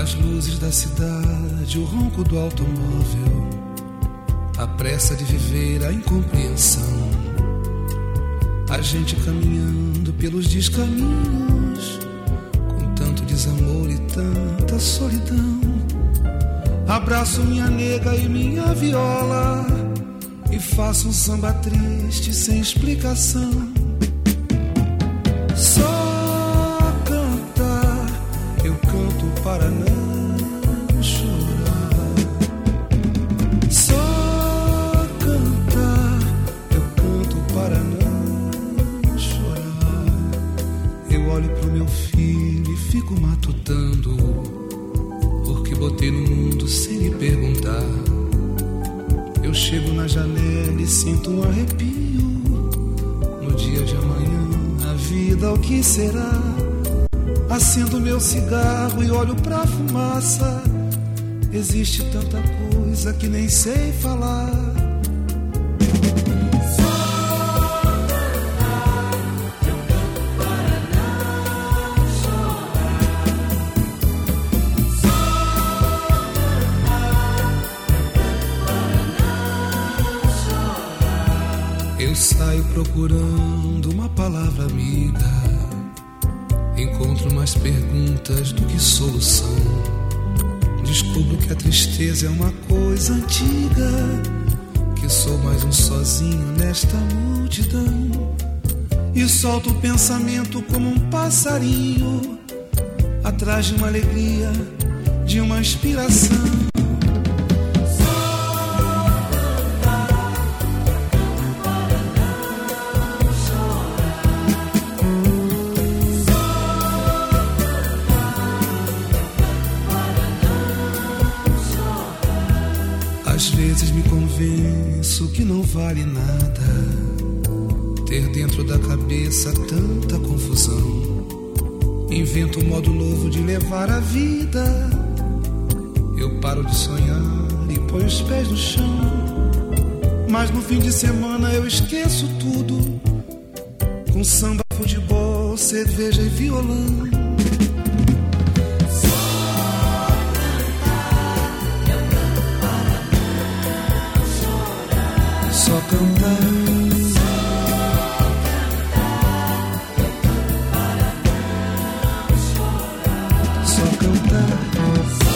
As luzes da cidade, o ronco do automóvel, a pressa de viver, a incompreensão. A gente caminhando pelos descaminhos, com tanto desamor e tanta solidão. Abraço minha nega e minha viola e faço um samba triste sem explicação. Só cantar, eu canto para não chorar. Só cantar, eu canto para não chorar. Eu olho pro meu filho e fico matutando, porque botei no mundo sem lhe perguntar. Eu chego na janela e sinto um arrepio. No dia de amanhã, a vida o que será? Acendo meu cigarro e olho pra fumaça. Existe tanta coisa que nem sei falar. Eu saio procurando uma palavra amiga, encontro mais perguntas do que solução. Descubro que a tristeza é uma coisa antiga, que sou mais um sozinho nesta multidão. E solto o pensamento como um passarinho, atrás de uma alegria, de uma inspiração. Às vezes me convenço que não vale nada ter dentro da cabeça tanta confusão. Invento um modo novo de levar a vida. Eu paro de sonhar e ponho os pés no chão. Mas no fim de semana eu esqueço tudo, com samba, futebol, cerveja e violão. Só cantar, só cantar.